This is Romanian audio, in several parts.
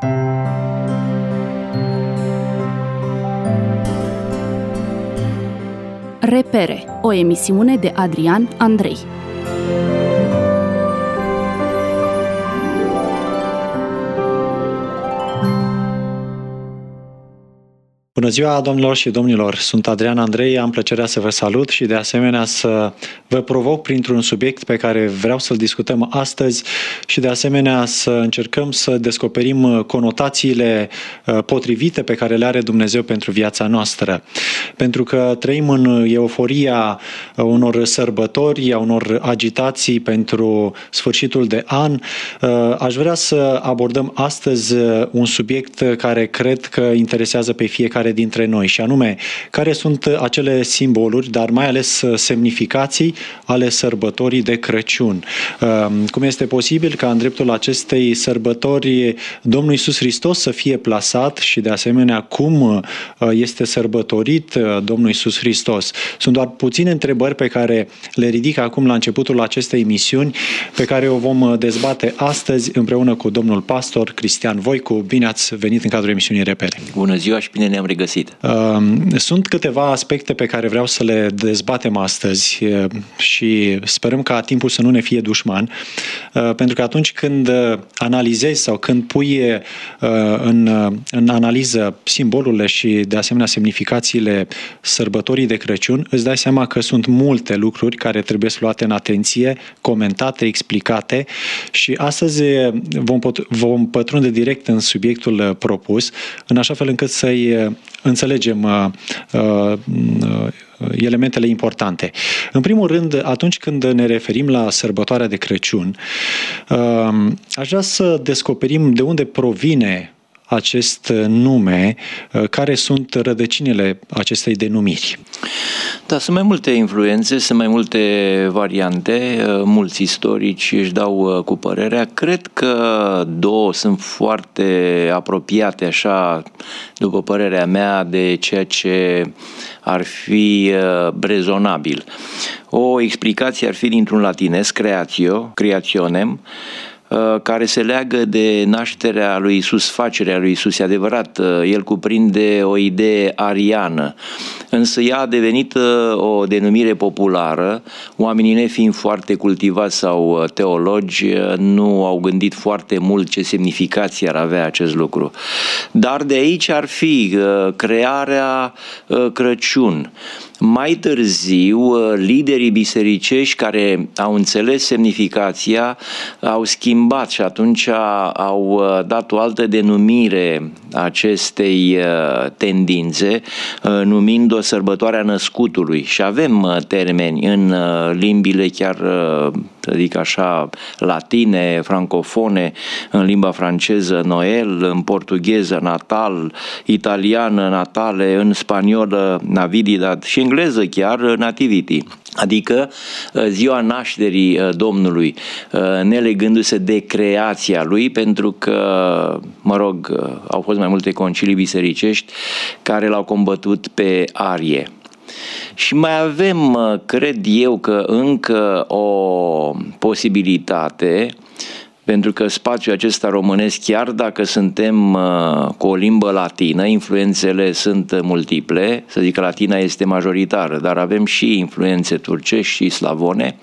Repere, o emisiune de Adrian Andrei. Bună ziua, domnilor și domnilor! Sunt Adrian Andrei, am plăcerea să vă salut și de asemenea să vă provoc printr-un subiect pe care vreau să-l discutăm astăzi și de asemenea să încercăm să descoperim conotațiile potrivite pe care le are Dumnezeu pentru viața noastră. Pentru că trăim în euforia unor sărbători, a unor agitații pentru sfârșitul de an, aș vrea să abordăm astăzi un subiect care cred că interesează pe fiecare dintre noi, și anume, care sunt acele simboluri, dar mai ales semnificații ale sărbătorii de Crăciun. Cum este posibil ca în dreptul acestei sărbători Domnul Iisus Hristos să fie plasat și de asemenea cum este sărbătorit Domnul Iisus Hristos? Sunt doar puține întrebări pe care le ridic acum la începutul acestei emisiuni, pe care o vom dezbate astăzi împreună cu domnul pastor Cristian Voicu. Bine ați venit în cadrul emisiunii Repere. Bună ziua și bine ne-am regăsit. Sunt câteva aspecte pe care vreau să le dezbatem astăzi și sperăm ca timpul să nu ne fie dușman, pentru că atunci când analizezi sau când pui în analiză simbolurile și de asemenea semnificațiile sărbătorii de Crăciun, îți dai seama că sunt multe lucruri care trebuie să luate în atenție, comentate, explicate, și astăzi vom pătrunde direct în subiectul propus, în așa fel încât să-i înțelegem elementele importante. În primul rând, atunci când ne referim la sărbătoarea de Crăciun, aș vrea să descoperim de unde provine acest nume, care sunt rădăcinile acestei denumiri. Da, sunt mai multe influențe, sunt mai multe variante, mulți istorici își dau cu părerea. Cred că două sunt foarte apropiate, așa, după părerea mea, de ceea ce ar fi rezonabil. O explicație ar fi dintr-un latinesc, creationem, care se leagă de nașterea lui Iisus, facerea lui Iisus. E adevărat, el cuprinde o idee ariană, însă ea a devenit o denumire populară. Oamenii nefiind foarte cultivați sau teologi, nu au gândit foarte mult ce semnificație ar avea acest lucru. Dar de aici ar fi crearea Crăciun. Mai târziu, liderii bisericești care au înțeles semnificația au schimbat și atunci au dat o altă denumire acestei tendințe, numind-o sărbătoarea născutului. Și avem termeni în limbile chiar, să zic așa, latine, francofone, în limba franceză Noel, în portugheză Natal, italiană Natale, în spaniolă Navidad și engleză chiar Nativity. Adică ziua nașterii Domnului, nelegându-se de creația lui, pentru că, au fost mai multe concilii bisericești care l-au combătut pe Arie. Și mai avem, cred eu, că încă o posibilitate, pentru că spațiul acesta românesc, chiar dacă suntem cu o limbă latină, influențele sunt multiple, să zic că latina este majoritară, dar avem și influențe turcești și slavone.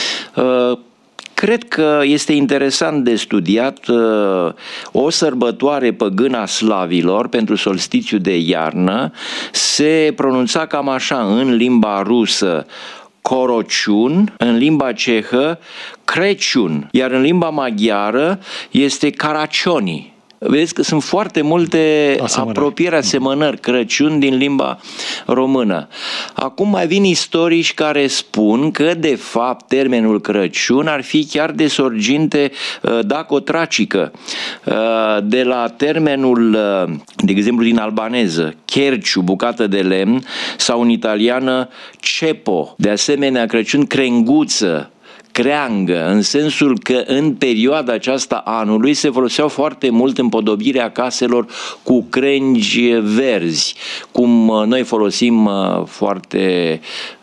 Cred că este interesant de studiat o sărbătoare păgână a slavilor pentru solstițiu de iarnă. Se pronunța cam așa în limba rusă Corociun, în limba cehă Crăciun, iar în limba maghiară este Caracioni. Vedeți că sunt foarte multe apropieri, asemănări, Crăciun din limba română. Acum mai vin istorici care spun că, de fapt, termenul Crăciun ar fi chiar de sorginte dacotracică, de la termenul, de exemplu, din albaneză, cherciu, bucată de lemn, sau în italiană cepo. De asemenea, Crăciun, crenguță, creangă, în sensul că în perioada aceasta anului se foloseau foarte mult împodobirea caselor cu crengi verzi, cum noi folosim foarte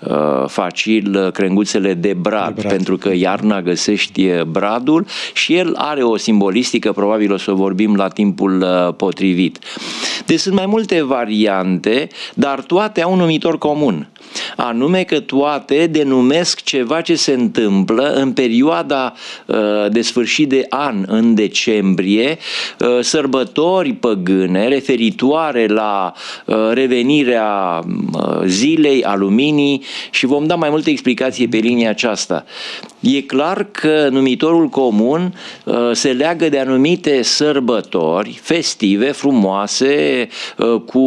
facil crenguțele de brad, pentru că iarna găsești bradul și el are o simbolistică, probabil o să vorbim la timpul potrivit. Deci sunt mai multe variante, dar toate au un numitor comun, anume că toate denumesc ceva ce se întâmplă în perioada de sfârșit de an, în decembrie, sărbători păgâne referitoare la revenirea zilei, a luminii, și vom da mai multe explicații pe linia aceasta. E clar că numitorul comun se leagă de anumite sărbători festive, frumoase, cu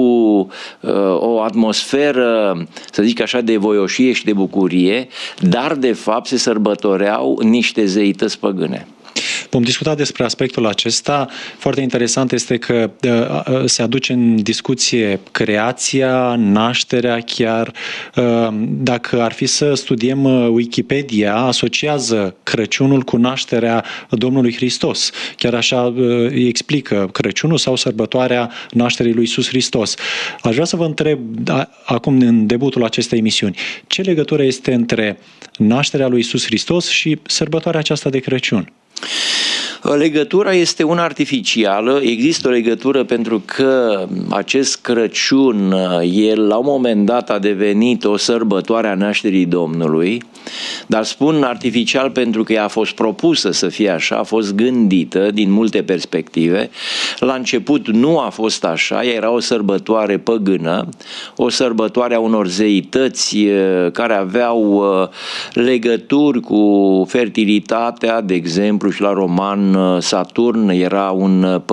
o atmosferă, să zic așa, de voioșie și de bucurie, dar de fapt se sărbătoreau niște zeități păgâne. Vom discuta despre aspectul acesta. Foarte interesant este că se aduce în discuție creația, nașterea chiar. Dacă ar fi să studiem Wikipedia, asociază Crăciunul cu nașterea Domnului Hristos. Chiar așa îi explică Crăciunul sau sărbătoarea nașterii lui Iisus Hristos. Aș vrea să vă întreb acum, în debutul acestei emisiuni, ce legătură este între nașterea lui Iisus Hristos și sărbătoarea aceasta de Crăciun? Legătura este una artificială, există o legătură pentru că acest Crăciun, el la un moment dat a devenit o sărbătoare a nașterii Domnului, dar spun artificial pentru că ea a fost propusă să fie așa, a fost gândită din multe perspective. La început nu a fost așa, ea era o sărbătoare păgână, o sărbătoare a unor zeități care aveau legături cu fertilitatea, de exemplu, și la roman Saturn era un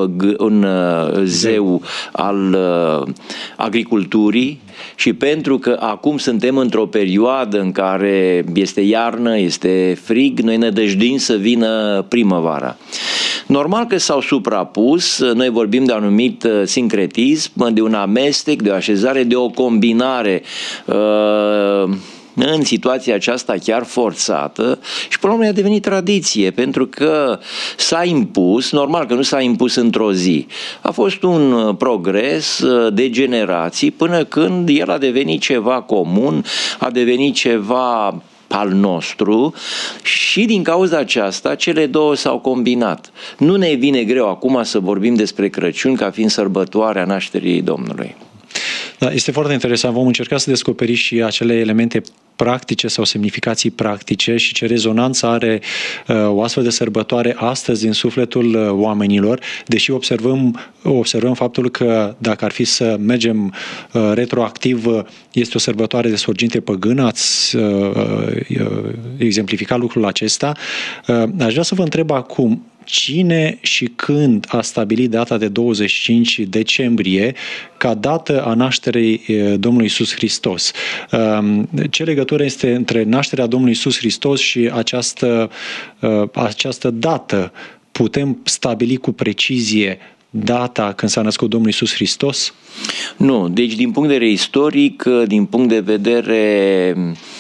zeu al agriculturii, și pentru că acum suntem într-o perioadă în care este iarnă, este frig, noi ne dăjduim să vină primăvara. Normal că s-au suprapus, noi vorbim de un anumit sincretism, de un amestec, de o așezare, de o combinare în situația aceasta chiar forțată, și până la urmă a devenit tradiție, pentru că s-a impus, normal că nu s-a impus într-o zi, a fost un progres de generații până când el a devenit ceva comun, a devenit ceva al nostru, și din cauza aceasta cele două s-au combinat. Nu ne vine greu acum să vorbim despre Crăciun ca fiind sărbătoarea nașterii Domnului. Da, este foarte interesant. Vom încerca să descoperim și acele elemente practice sau semnificații practice și ce rezonanță are o astfel de sărbătoare astăzi în sufletul oamenilor, deși observăm faptul că dacă ar fi să mergem retroactiv, este o sărbătoare de sorginte păgână, ați exemplificat lucrul acesta. Aș vrea să vă întreb acum, cine și când a stabilit data de 25 decembrie ca dată a nașterii Domnului Iisus Hristos? Ce legătură este între nașterea Domnului Iisus Hristos și această dată? Putem stabili cu precizie data când s-a născut Domnul Iisus Hristos? Nu, deci din punct de vedere istoric, din punct de vedere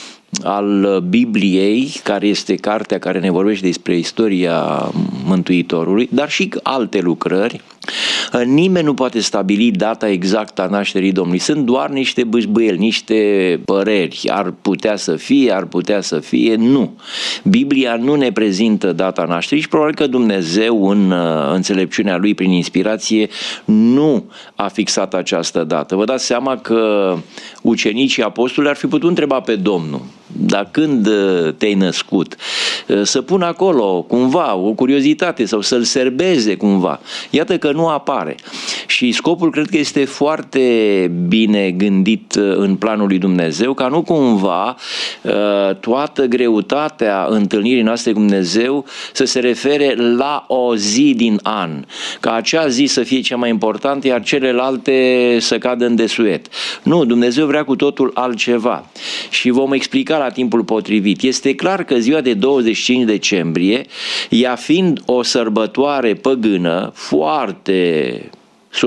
al Bibliei, care este cartea care ne vorbește despre istoria Mântuitorului, dar și alte lucrări, nimeni nu poate stabili data exactă a nașterii Domnului. Sunt doar niște bâșbâieli, niște păreri. Ar putea să fie, nu. Biblia nu ne prezintă data nașterii și probabil că Dumnezeu, în înțelepciunea Lui, prin inspirație, nu a fixat această dată. Vă dați seama că ucenicii apostoli ar fi putut întreba pe Domnul: dar când te-ai născut? Să pună acolo cumva o curiozitate sau să-l serbeze cumva. Iată că nu apare. Și scopul cred că este foarte bine gândit în planul lui Dumnezeu, ca nu cumva toată greutatea întâlnirii noastre cu Dumnezeu să se refere la o zi din an. Ca acea zi să fie cea mai importantă, iar celelalte să cadă în desuet. Nu, Dumnezeu vrea cu totul altceva. Și vom explica la timpul potrivit. Este clar că ziua de 25 decembrie, ea fiind o sărbătoare păgână foarte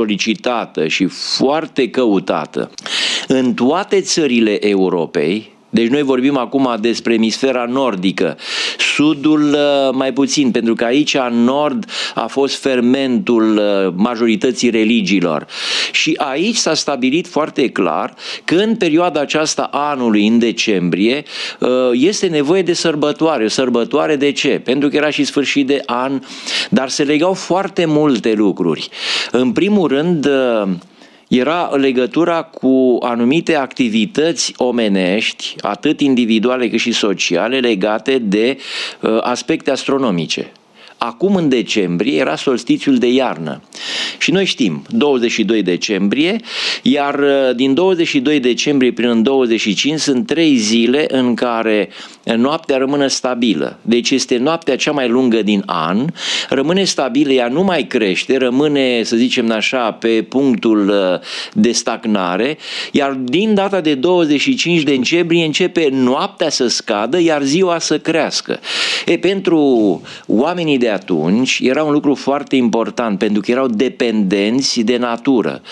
solicitată și foarte căutată în toate țările Europei, Deci noi vorbim acum despre emisfera nordică, sudul mai puțin, pentru că aici în nord a fost fermentul majorității religiilor. Și aici s-a stabilit foarte clar că în perioada aceasta anului, în decembrie, este nevoie de sărbătoare. O sărbătoare de ce? Pentru că era și sfârșit de an, dar se legau foarte multe lucruri. În primul rând, era legătura cu anumite activități omenești, atât individuale cât și sociale, legate de aspecte astronomice. Acum, în decembrie, era solstițiul de iarnă. Și noi știm, 22 decembrie, iar din 22 decembrie până în 25 sunt 3 zile în care noaptea rămâne stabilă. Deci este noaptea cea mai lungă din an, rămâne stabilă, ea nu mai crește, rămâne, să zicem așa, pe punctul de stagnare, iar din data de 25 decembrie începe noaptea să scadă, iar ziua să crească. Pentru oamenii de atunci era un lucru foarte important, pentru că erau dependenți de natură.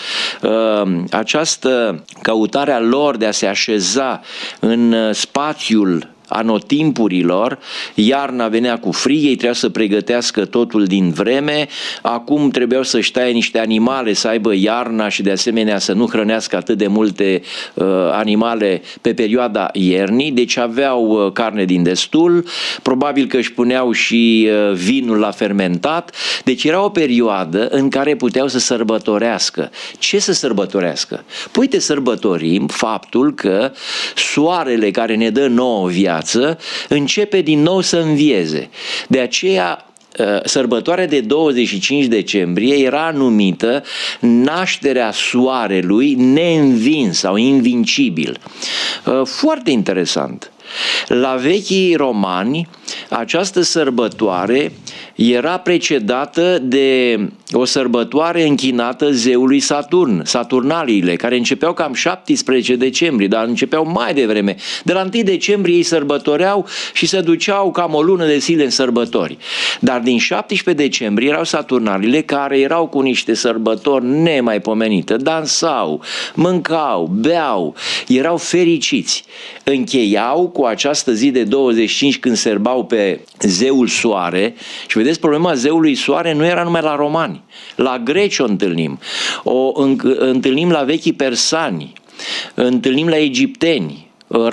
Această căutare a lor de a se așeza în spațiul anotimpurilor, iarna venea cu frig, ei trebuia să pregătească totul din vreme, acum trebuiau să-și taie niște animale să aibă iarna și de asemenea să nu hrănească atât de multe animale pe perioada iernii, deci aveau carne din destul, probabil că își puneau și vinul la fermentat, deci era o perioadă în care puteau să sărbătorească. Ce să sărbătorească? Păi uite, sărbătorim faptul că soarele care ne dă nouă viață începe din nou să învieze. De aceea sărbătoarea de 25 decembrie era numită nașterea soarelui neînvins sau invincibil. Foarte interesant. La vechii romani, această sărbătoare era precedată de o sărbătoare închinată zeului Saturn, Saturnaliile, care începeau cam 17 decembrie, dar începeau mai devreme. De la 1 decembrie ei sărbătoreau și se duceau cam o lună de zile în sărbători. Dar din 17 decembrie erau Saturnaliile, care erau cu niște sărbători nemaipomenite, dansau, mâncau, beau, erau fericiți. Încheiau cu această zi de 25 când sărbau pe zeul soare și vedeți, problema zeului soare nu era numai la romani, la greci o întâlnim, întâlnim la vechii persani, întâlnim la egipteni.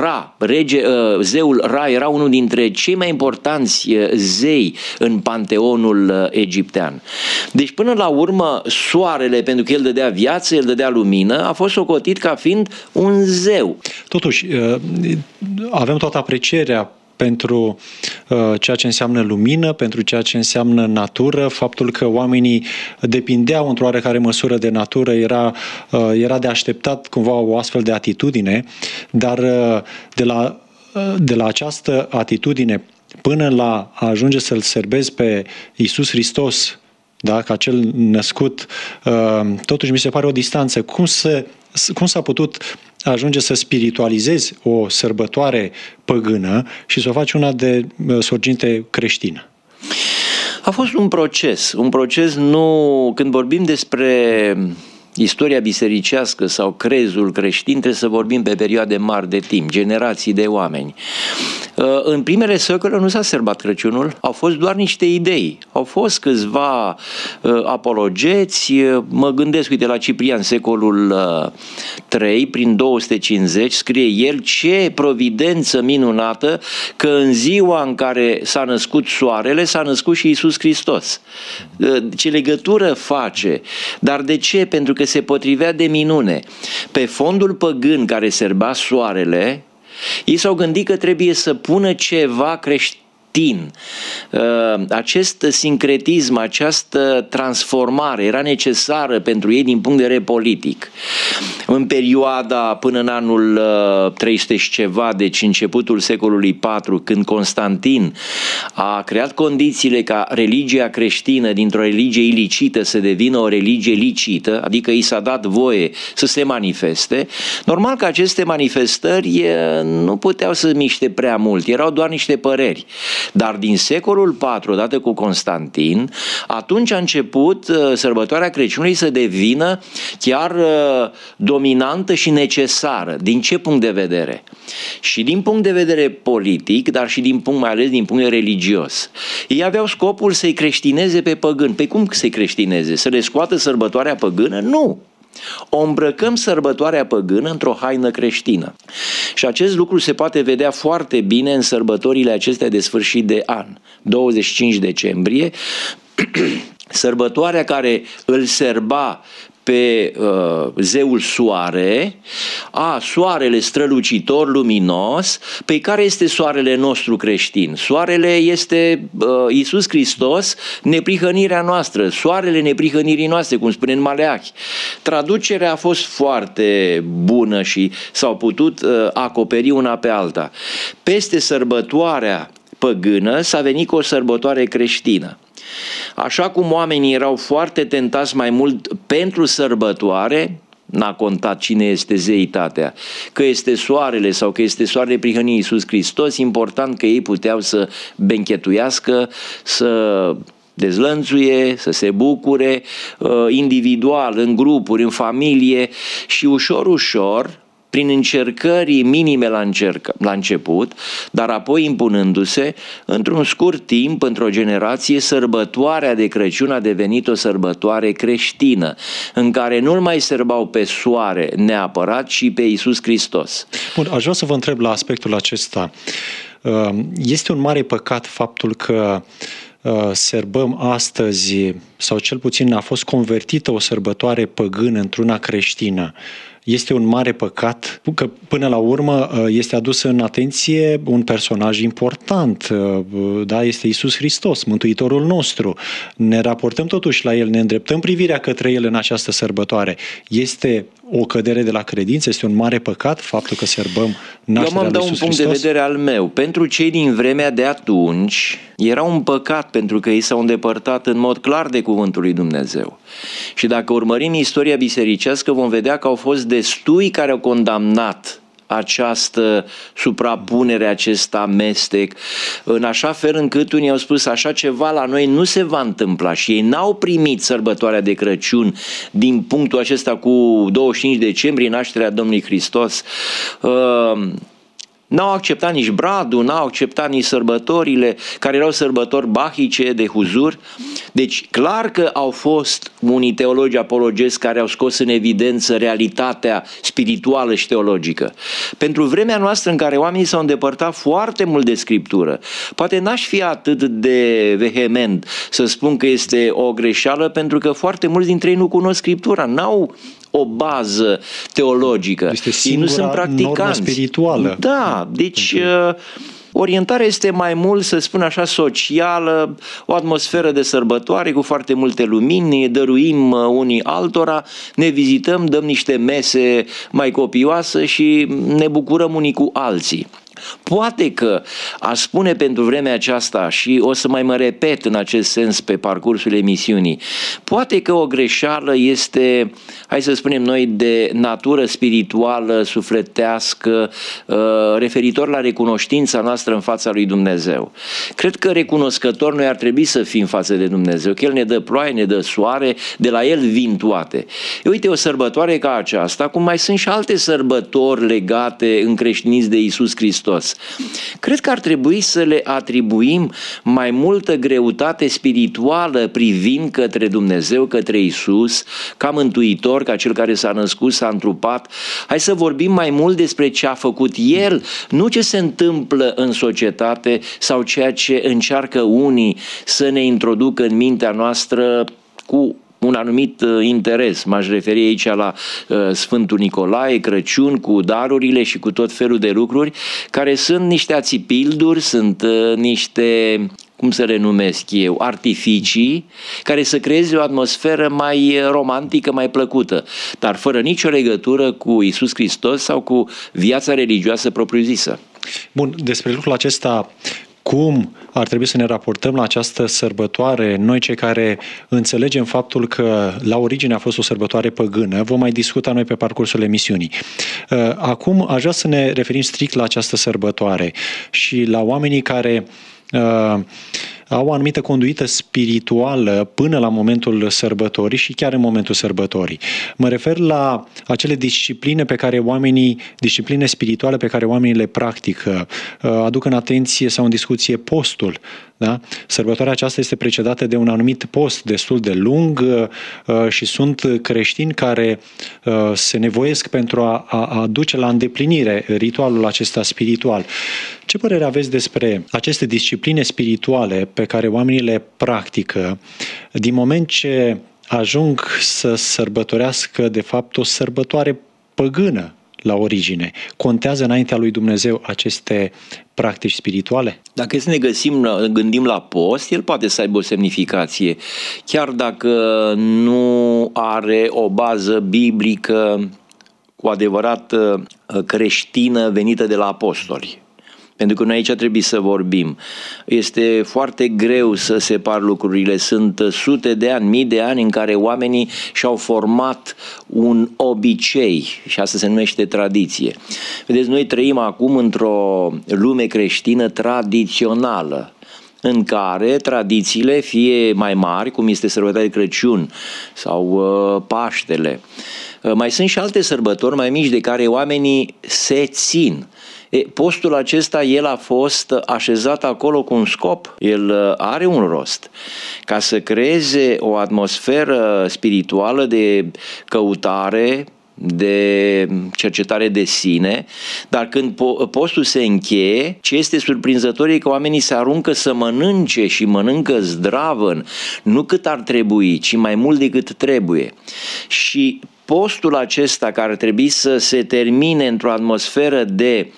Zeul Ra era unul dintre cei mai importanți zei în panteonul egiptean. Deci până la urmă soarele, pentru că el dădea viață, el dădea lumină, a fost socotit ca fiind un zeu. Totuși, avem toată aprecierea pentru ceea ce înseamnă lumină, pentru ceea ce înseamnă natură, faptul că oamenii depindeau într-o oarecare măsură de natură, era de așteptat cumva o astfel de atitudine, dar de la această atitudine până la a ajunge să-L serbezi pe Iisus Hristos, da, ca cel născut, totuși mi se pare o distanță. Cum s-a putut ajunge să spiritualizezi o sărbătoare păgână și să o faci una de sorginte creștină? A fost un proces nu, când vorbim despre istoria bisericească sau crezul creștin, trebuie să vorbim pe perioade mari de timp, generații de oameni. În primele secole nu s-a sărbat Crăciunul, au fost doar niște idei. Au fost câțiva apologeți, mă gândesc, uite, la Ciprian, secolul 3, prin 250, scrie el: ce providență minunată că în ziua în care s-a născut soarele, s-a născut și Iisus Hristos. Ce legătură face? Dar de ce? Pentru că se potrivea de minune. Pe fondul păgân care sărba soarele, ei s-au gândit că trebuie să pună ceva creștin. Acest sincretism, această transformare era necesară pentru ei din punct de vedere politic. În perioada până în anul 300 și ceva, deci începutul secolului 4, când Constantin a creat condițiile ca religia creștină dintr-o religie ilicită să devină o religie licită, adică i s-a dat voie să se manifeste, normal că aceste manifestări nu puteau să miște prea mult, erau doar niște păreri. Dar din secolul IV, odată cu Constantin, atunci a început sărbătoarea Crăciunului să devină chiar dominantă și necesară. Din ce punct de vedere? Și din punct de vedere politic, dar și mai ales din punct de vedere religios. Ei aveau scopul să-i creștineze pe păgâni. Pe cum să-i creștineze? Să le scoată sărbătoarea păgână? Nu! O îmbrăcăm sărbătoarea păgână într-o haină creștină. Și acest lucru se poate vedea foarte bine în sărbătorile acestea de sfârșit de an. 25 decembrie, sărbătoarea care îl serba pe zeul soare, soarele strălucitor, luminos. Pe care este soarele nostru creștin? Soarele este Iisus Hristos, neprihănirea noastră, soarele neprihănirii noastre, cum spune în Maleahi. Traducerea a fost foarte bună și s-au putut acoperi una pe alta. Peste sărbătoarea păgână s-a venit cu o sărbătoare creștină. Așa cum oamenii erau foarte tentați mai mult pentru sărbătoare, n-a contat cine este zeitatea, că este soarele sau că este soarele prihănirii Iisus Hristos, important că ei puteau să benchetuiască, să dezlănțuie, să se bucure individual, în grupuri, în familie și ușor, prin încercări minime la început, dar apoi impunându-se, într-un scurt timp, într-o generație, sărbătoarea de Crăciun a devenit o sărbătoare creștină, în care nu-l mai sărbau pe soare neapărat, ci pe Iisus Hristos. Bun, aș vrea să vă întreb la aspectul acesta. Este un mare păcat faptul că sărbăm astăzi, sau cel puțin a fost convertită o sărbătoare păgână într-una creștină. Este un mare păcat că până la urmă este adus în atenție un personaj important, da, este Iisus Hristos, Mântuitorul nostru. Ne raportăm totuși la El, ne îndreptăm privirea către El în această sărbătoare. Este o cădere de la credință, este un mare păcat faptul că sărbăm nașterea lui Iisus Hristos? Eu mă dau un punct de vedere al meu. Pentru cei din vremea de atunci era un păcat pentru că ei s-au îndepărtat în mod clar de cuvântul lui Dumnezeu. Și dacă urmărim istoria bisericească vom vedea că au fost destui care au condamnat această suprapunere, acest amestec, în așa fel încât unii au spus așa ceva la noi nu se va întâmpla și ei n-au primit sărbătoarea de Crăciun din punctul acesta cu 25 decembrie, nașterea Domnului Hristos. N-au acceptat nici bradul, n-au acceptat nici sărbătorile, care erau sărbători bahice de huzur. Deci, clar că au fost unii teologi apologezi care au scos în evidență realitatea spirituală și teologică. Pentru vremea noastră în care oamenii s-au îndepărtat foarte mult de Scriptură, poate n-aș fi atât de vehement să spun că este o greșeală, pentru că foarte mulți dintre ei nu cunosc Scriptura, n-au o bază teologică. Ei nu sunt practicanți. Normă spirituală. Da, deci orientarea este mai mult, să spun așa, socială, o atmosferă de sărbătoare cu foarte multe lumini, ne dăruim unii altora, ne vizităm, dăm niște mese mai copioase și ne bucurăm unii cu alții. Poate că a spune pentru vremea aceasta, și o să mai mă repet în acest sens pe parcursul emisiunii, poate că o greșeală este, hai să spunem noi, de natură spirituală, sufletească, referitor la recunoștința noastră în fața lui Dumnezeu. Cred că recunoscători noi ar trebui să fim față de Dumnezeu, că El ne dă ploaie, ne dă soare, de la El vin toate. Uite, o sărbătoare ca aceasta, cum mai sunt și alte sărbători legate în creștinism de Iisus Hristos, cred că ar trebui să le atribuim mai multă greutate spirituală privind către Dumnezeu, către Iisus, ca mântuitor, ca Cel care s-a născut, s-a întrupat. Hai să vorbim mai mult despre ce a făcut El, nu ce se întâmplă în societate sau ceea ce încearcă unii să ne introducă în mintea noastră cu un anumit interes. M-aș referi aici la Sfântul Nicolae, Crăciun, cu darurile și cu tot felul de lucruri, care sunt niște ațipilduri, sunt niște, cum să le numesc eu, artificii, care să creeze o atmosferă mai romantică, mai plăcută, dar fără nicio legătură cu Iisus Hristos sau cu viața religioasă propriu-zisă. Bun, despre lucrul acesta, cum ar trebui să ne raportăm la această sărbătoare, noi cei care înțelegem faptul că la origine a fost o sărbătoare păgână, vom mai discuta noi pe parcursul emisiunii. Acum aș vrea să ne referim strict la această sărbătoare și la oamenii care au o anumită conduită spirituală până la momentul sărbătorii și chiar în momentul sărbătorii. Mă refer la acele discipline spirituale pe care oamenii le practică. Aduc în atenție sau în discuție postul. Da? Sărbătoarea aceasta este precedată de un anumit post destul de lung și sunt creștini care se nevoiesc pentru a duce la îndeplinire ritualul acesta spiritual. Ce părere aveți despre aceste discipline spirituale pe care oamenii le practică din moment ce ajung să sărbătorească de fapt o sărbătoare păgână la origine? Contează înaintea lui Dumnezeu aceste practici spirituale? Dacă să ne gândim la post, el poate să aibă o semnificație, chiar dacă nu are o bază biblică cu adevărat creștină venită de la apostoli. Pentru că noi aici trebuie să vorbim. Este foarte greu să separ lucrurile. Sunt sute de ani, mii de ani în care oamenii și-au format un obicei și asta se numește tradiție. Vedeți, noi trăim acum într-o lume creștină tradițională, în care tradițiile, fie mai mari, cum este sărbătoarea de Crăciun sau Paștele, mai sunt și alte sărbători mai mici de care oamenii se țin. Postul acesta, el a fost așezat acolo cu un scop, el are un rost, ca să creeze o atmosferă spirituală de căutare, de cercetare de sine, dar când postul se încheie, ce este surprinzător e că oamenii se aruncă să mănânce și mănâncă zdravăn, nu cât ar trebui, ci mai mult decât trebuie. Și postul acesta, care ar trebui să se termine într-o atmosferă de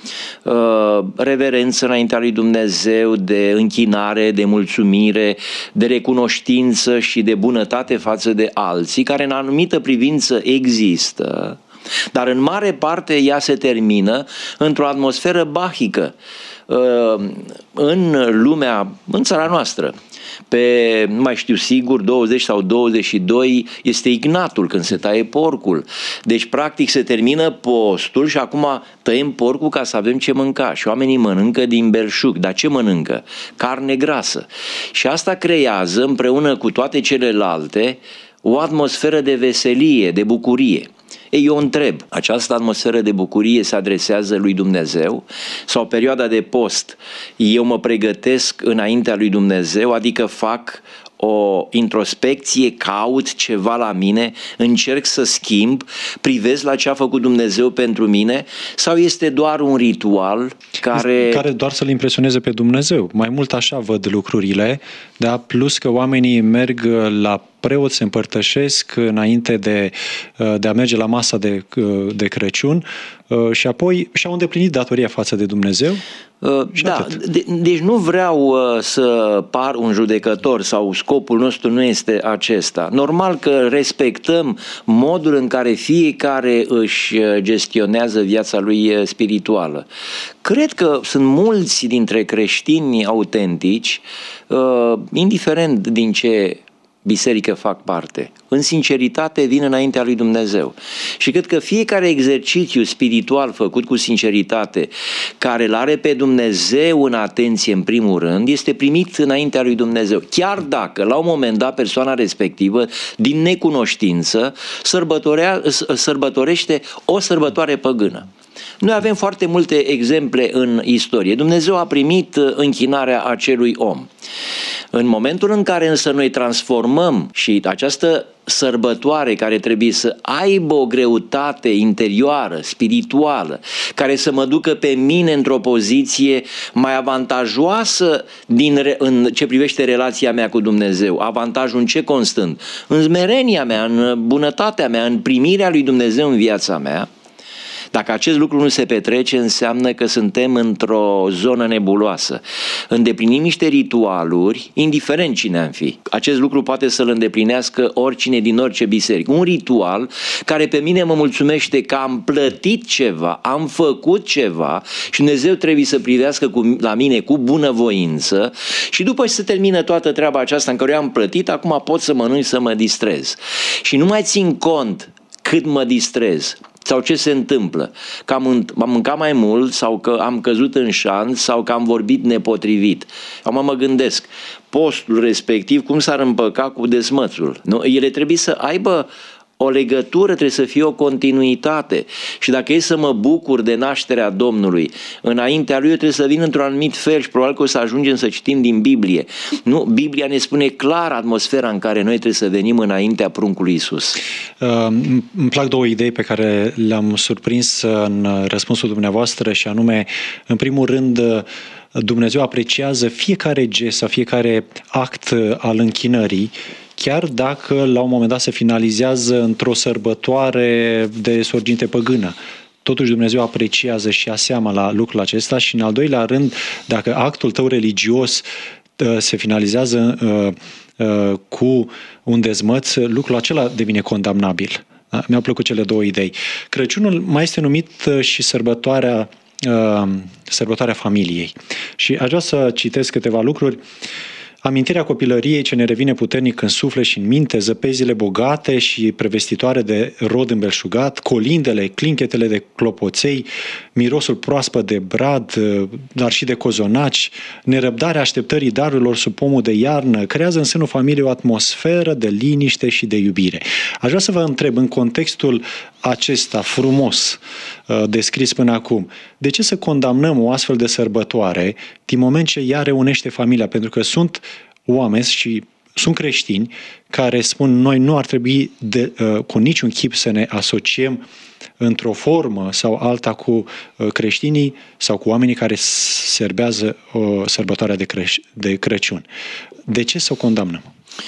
reverență înaintea lui Dumnezeu, de închinare, de mulțumire, de recunoștință și de bunătate față de alții, care în anumită privință există, dar în mare parte ea se termină într-o atmosferă bahică în lumea, în țara noastră. Pe, nu mai știu sigur, 20 sau 22 este ignatul, când se taie porcul. Deci practic se termină postul și acum tăiem porcul ca să avem ce mânca. Și oamenii mănâncă din belșug. Dar ce mănâncă? Carne grasă. Și asta creează, împreună cu toate celelalte, o atmosferă de veselie, de bucurie. Ei, eu întreb, această atmosferă de bucurie se adresează lui Dumnezeu sau perioada de post eu mă pregătesc înaintea lui Dumnezeu, adică fac o introspecție, caut ceva la mine, încerc să schimb, privesc la ce a făcut Dumnezeu pentru mine, sau este doar un ritual care doar să-L impresioneze pe Dumnezeu? Mai mult așa văd lucrurile, da? Plus că oamenii merg la preot, se împărtășesc înainte de a merge la masa de Crăciun și apoi și-au îndeplinit datoria față de Dumnezeu. Da, deci nu vreau să par un judecător sau scopul nostru nu este acesta. Normal că respectăm modul în care fiecare își gestionează viața lui spirituală. Cred că sunt mulți dintre creștini autentici, indiferent din ce biserică fac parte, în sinceritate vin înaintea lui Dumnezeu. Și cred că fiecare exercițiu spiritual făcut cu sinceritate, care îl are pe Dumnezeu în atenție în primul rând, este primit înaintea lui Dumnezeu. Chiar dacă la un moment dat persoana respectivă, din necunoștință, sărbătorește o sărbătoare păgână. Noi avem foarte multe exemple în istorie. Dumnezeu a primit închinarea acelui om. În momentul în care însă noi transformăm și această sărbătoare care trebuie să aibă o greutate interioară, spirituală, care să mă ducă pe mine într-o poziție mai avantajoasă în ce privește relația mea cu Dumnezeu. Avantajul în ce constând? În smerenia mea, în bunătatea mea, în primirea lui Dumnezeu în viața mea. Dacă acest lucru nu se petrece, înseamnă că suntem într-o zonă nebuloasă. Îndeplinim niște ritualuri, indiferent cine am fi. Acest lucru poate să-l îndeplinească oricine din orice biserică. Un ritual care pe mine mă mulțumește că am plătit ceva, am făcut ceva și Dumnezeu trebuie să privească la mine cu bunăvoință și după ce se termină toată treaba aceasta în care eu am plătit, acum pot să mănânc, să mă distrez. Și nu mai țin cont cât mă distrez. Sau ce se întâmplă? Că am mâncat mai mult sau că am căzut în șanț sau că am vorbit nepotrivit. Acum mă gândesc, postul respectiv cum s-ar împăca cu desmățul? Nu? Ele trebuie să aibă o legătură, trebuie să fie o continuitate. Și dacă e să mă bucur de nașterea Domnului, înaintea Lui eu trebuie să vin într-un anumit fel și probabil că o să ajungem să citim din Biblie. Nu? Biblia ne spune clar atmosfera în care noi trebuie să venim înaintea pruncului Iisus. Îmi plac două idei pe care le-am surprins în răspunsul dumneavoastră și anume, în primul rând, Dumnezeu apreciază fiecare gest sau fiecare act al închinării, chiar dacă la un moment dat se finalizează într-o sărbătoare de sorginte păgână. Totuși Dumnezeu apreciază și ia seama la lucrul acesta și în al doilea rând, dacă actul tău religios se finalizează cu un dezmăț, lucrul acela devine condamnabil. Mi-au plăcut cele două idei. Crăciunul mai este numit și sărbătoarea familiei. Și aș vrea să citesc câteva lucruri. Amintirea copilăriei ce ne revine puternic în suflet și în minte, zăpezile bogate și prevestitoare de rod îmbelșugat, colindele, clinchetele de clopoței, mirosul proaspăt de brad, dar și de cozonaci, nerăbdarea așteptării darurilor sub pomul de iarnă, creează în sânul familiei o atmosferă de liniște și de iubire. Aș vrea să vă întreb, în contextul acesta frumos descris până acum, de ce să condamnăm o astfel de sărbătoare din moment ce ea reunește familia? Pentru că sunt oameni și sunt creștini care spun noi nu ar trebui cu niciun chip să ne asociem într-o formă sau alta cu creștinii sau cu oamenii care serbează sărbătoarea de Crăciun. De ce să o condamnăm?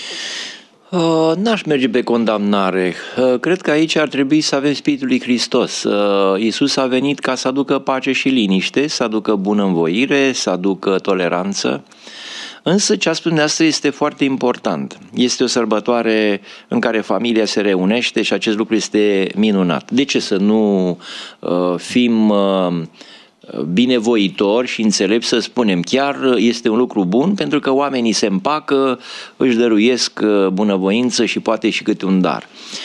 N-aș merge pe condamnare. Cred că aici ar trebui să avem Spiritul lui Hristos. Iisus a venit ca să aducă pace și liniște, să aducă bunăvoire, să aducă toleranță. Însă ce a spus dumneavoastră este foarte important. Este o sărbătoare în care familia se reunește și acest lucru este minunat. De ce să nu fim binevoitori și înțelepți să spunem chiar este un lucru bun pentru că oamenii se împacă, își dăruiesc bunăvoință și poate și câte un dar.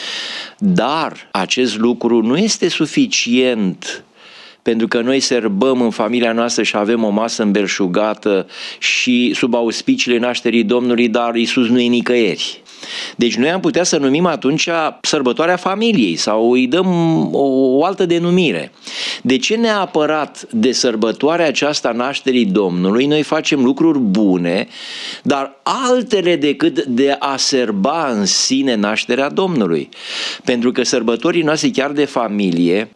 Dar acest lucru nu este suficient pentru că noi serbăm în familia noastră și avem o masă îmbelșugată și sub auspiciile nașterii Domnului, dar Iisus nu e nicăieri. Deci noi am putea să numim atunci sărbătoarea familiei sau îi dăm o altă denumire. De ce neapărat de sărbătoarea aceasta nașterii Domnului noi facem lucruri bune, dar altele decât de a serba în sine nașterea Domnului? Pentru că sărbătorii noastre chiar de familie,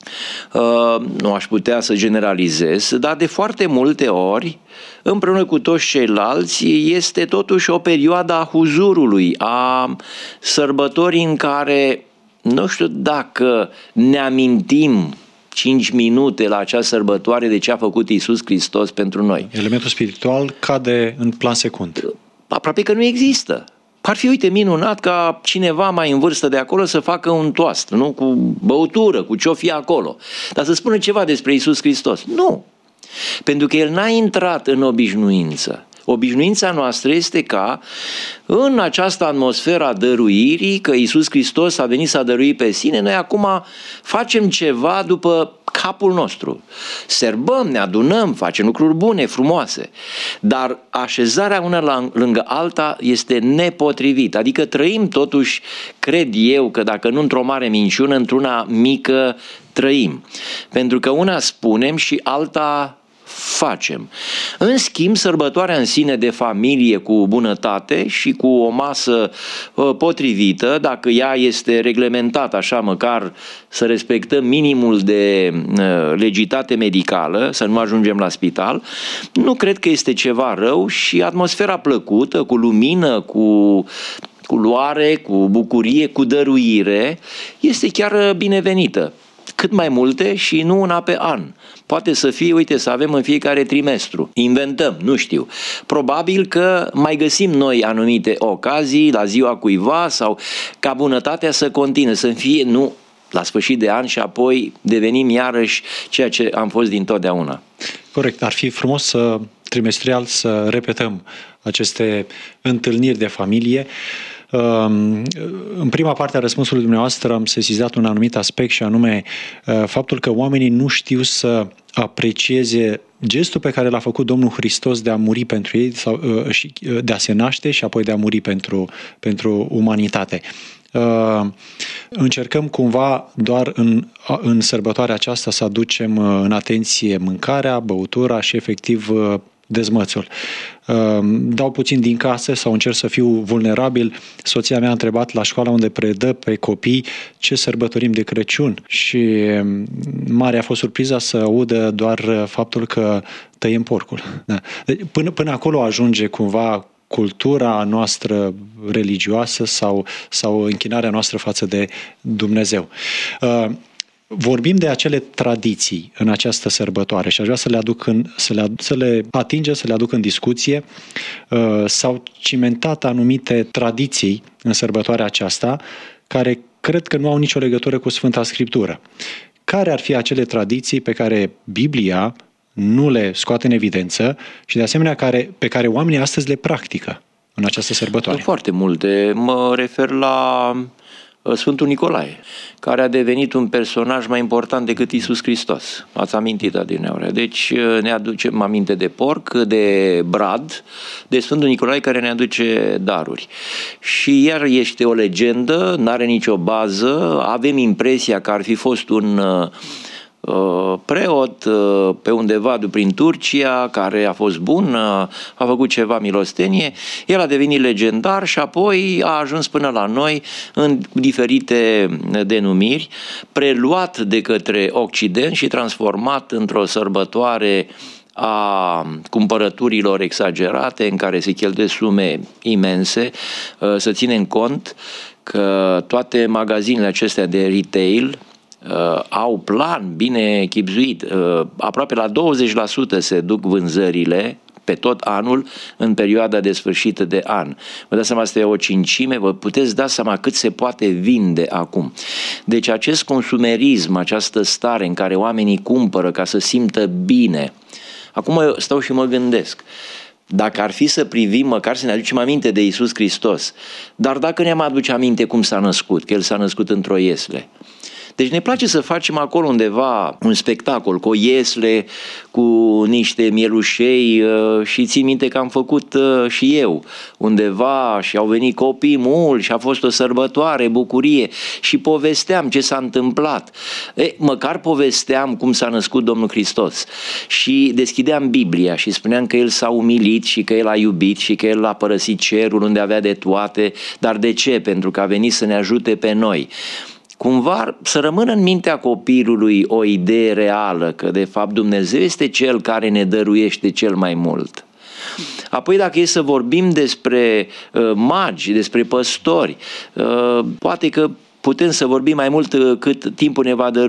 nu aș putea să generalizez, dar de foarte multe ori împreună cu toți ceilalți este totuși o perioadă a huzurului, a sărbătorii în care nu știu dacă ne amintim 5 minute la acea sărbătoare de ce a făcut Iisus Hristos pentru noi. Elementul spiritual cade în plan secund. Aproape că nu există. Ar fi, uite, minunat ca cineva mai în vârstă de acolo să facă un toast, nu? Cu băutură, cu ce-o fi acolo. Dar să spună ceva despre Iisus Hristos. Nu. Pentru că El n-a intrat în obișnuință. Obișnuința noastră este ca în această atmosferă a dăruirii, că Iisus Hristos a venit să a dărui pe sine, noi acum facem ceva după capul nostru. Serbăm, ne adunăm, facem lucruri bune, frumoase. Dar așezarea una lângă alta este nepotrivită. Adică trăim totuși, cred eu, că dacă nu într-o mare minciună, într-una mică trăim. Pentru că una spunem și alta facem. În schimb, sărbătoarea în sine de familie cu bunătate și cu o masă potrivită, dacă ea este reglementată așa, măcar să respectăm minimul de legitate medicală, să nu ajungem la spital, nu cred că este ceva rău și atmosfera plăcută, cu lumină, cu luare, cu bucurie, cu dăruire, este chiar binevenită. Cât mai multe și nu una pe an. Poate să fie, uite, să avem în fiecare trimestru. Inventăm, nu știu. Probabil că mai găsim noi anumite ocazii la ziua cuiva sau ca bunătatea să continue, să fie, nu la sfârșit de an și apoi devenim iarăși ceea ce am fost dintotdeauna. Corect. Ar fi frumos trimestrial să repetăm aceste întâlniri de familie. În prima parte a răspunsului dumneavoastră am sesizat un anumit aspect și anume faptul că oamenii nu știu să aprecieze gestul pe care l-a făcut Domnul Hristos de a muri pentru ei și de a se naște și apoi de a muri pentru umanitate. Încercăm cumva doar în sărbătoarea aceasta să aducem în atenție mâncarea, băutura și efectiv dezmățul. Dau puțin din casă sau încerc să fiu vulnerabil. Soția mea a întrebat la școala unde predă pe copii ce sărbătorim de Crăciun și mare a fost surpriza să audă doar faptul că tăiem porcul. Da. Până acolo ajunge cumva cultura noastră religioasă sau închinarea noastră față de Dumnezeu. Vorbim de acele tradiții în această sărbătoare și aș vrea să le atingem, să le aduc în discuție. S-au cimentat anumite tradiții în sărbătoarea aceasta care cred că nu au nicio legătură cu Sfânta Scriptură. Care ar fi acele tradiții pe care Biblia nu le scoate în evidență și de asemenea pe care oamenii astăzi le practică în această sărbătoare? Foarte multe. Mă refer la Sfântul Nicolae, care a devenit un personaj mai important decât Iisus Hristos. Ați amintit adineauri. Deci ne aducem aminte de porc, de brad, de Sfântul Nicolae care ne aduce daruri. Și iar este o legendă, n-are nicio bază, avem impresia că ar fi fost un preot pe undeva prin Turcia, care a fost bun, a făcut ceva milostenie, el a devenit legendar și apoi a ajuns până la noi în diferite denumiri, preluat de către Occident și transformat într-o sărbătoare a cumpărăturilor exagerate în care se cheltuie sume imense. Să ținem cont că toate magazinele acestea de retail au plan bine chibzuit. Aproape la 20% se duc vânzările pe tot anul în perioada de sfârșit de an. Vă dați seama, asta e o cincime, vă puteți da seama cât se poate vinde acum. Deci acest consumerism, această stare în care oamenii cumpără ca să simtă bine. Acum stau și mă gândesc, dacă ar fi să privim, măcar să ne aducem aminte de Iisus Hristos, dar dacă ne-am aduce aminte cum s-a născut, că El s-a născut într-o iesle. Deci ne place să facem acolo undeva un spectacol cu o iesle, cu niște mielușei și țin minte că am făcut și eu undeva și au venit copii mulți și a fost o sărbătoare, bucurie și povesteam ce s-a întâmplat. Măcar povesteam cum s-a născut Domnul Hristos și deschideam Biblia și spuneam că El s-a umilit și că El a iubit și că El a părăsit cerul unde avea de toate, dar de ce? Pentru că a venit să ne ajute pe noi. Cumva să rămână în mintea copilului o idee reală că de fapt Dumnezeu este Cel care ne dăruiește cel mai mult. Apoi dacă e să vorbim despre magi, despre păstori, poate că putem să vorbim mai mult cât timpul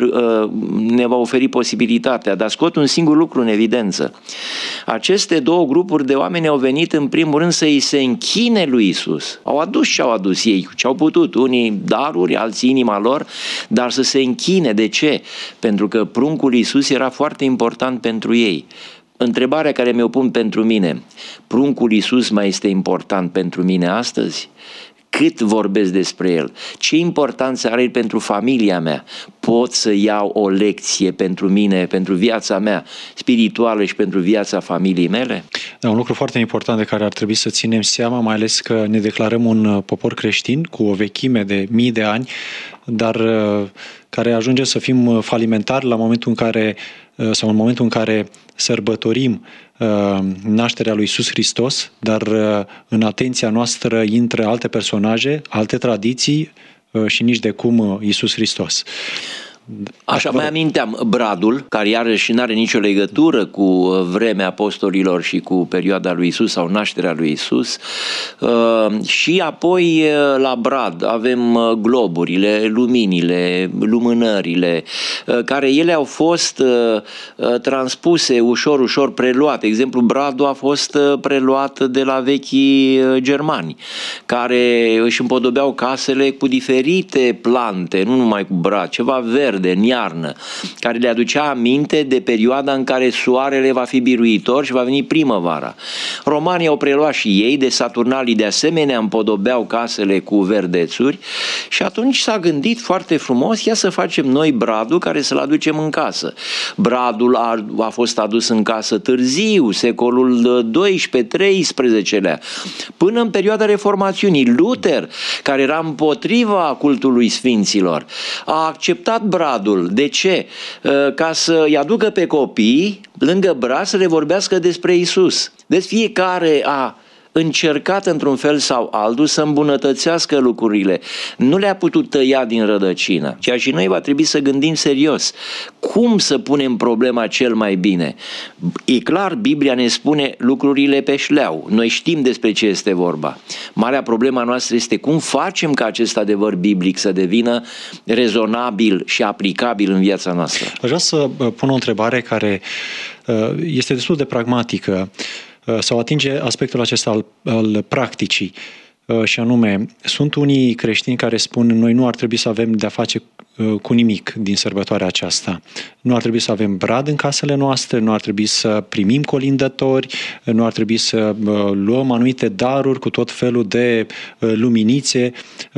ne va oferi posibilitatea, dar scot un singur lucru în evidență. Aceste două grupuri de oameni au venit în primul rând să îi se închine lui Isus. Au adus ce au adus ei, ce au putut, unii daruri, alții inima lor, dar să se închine. De ce? Pentru că pruncul Isus era foarte important pentru ei. Întrebarea care mi-o pun pentru mine, pruncul Iisus mai este important pentru mine astăzi? Cât vorbesc despre el? Ce importanță are el pentru familia mea? Pot să iau o lecție pentru mine, pentru viața mea spirituală și pentru viața familiei mele? Da, un lucru foarte important de care ar trebui să ținem seama, mai ales că ne declarăm un popor creștin cu o vechime de mii de ani, dar care ajunge să fim falimentari la momentul în care, sau în momentul în care sărbătorim nașterea lui Iisus Hristos, dar în atenția noastră intră alte personaje, alte tradiții și nici de cum Iisus Hristos. Așa, mai aminteam bradul, care iarăși nu are nicio legătură cu vremea apostolilor și cu perioada lui Isus sau nașterea lui Isus. Și apoi la brad avem globurile, luminile, lumânările, care ele au fost transpuse ușor preluate. De exemplu, bradul a fost preluat de la vechii germani, care își împodobeau casele cu diferite plante, nu numai cu brad, ceva verde, verde în iarnă, care le aducea aminte de perioada în care soarele va fi biruitor și va veni primăvara. Romanii au preluat și ei, de Saturnalii de asemenea împodobeau casele cu verdețuri și atunci s-a gândit foarte frumos, ia să facem noi bradul care să-l aducem în casă. Bradul a fost adus în casă târziu, secolul XII-XIII-lea, până în perioada Reformațiunii. Luther, care era împotriva cultului sfinților, a acceptat bradul. De ce? Ca să-i aducă pe copii lângă brad să le vorbească despre Iisus. Deci fiecare a încercat într-un fel sau altul să îmbunătățească lucrurile. Nu le-a putut tăia din rădăcină. Ceea și noi va trebui să gândim serios. Cum să punem problema cel mai bine? E clar, Biblia ne spune lucrurile pe șleau. Noi știm despre ce este vorba. Marea problema noastră este cum facem ca acest adevăr biblic să devină rezonabil și aplicabil în viața noastră. Aș vrea să pun o întrebare care este destul de pragmatică sau atinge aspectul acesta al practicii. Și anume, sunt unii creștini care spun noi nu ar trebui să avem de-a face cu nimic din sărbătoarea aceasta. Nu ar trebui să avem brad în casele noastre, nu ar trebui să primim colindători, nu ar trebui să luăm anumite daruri cu tot felul de luminițe.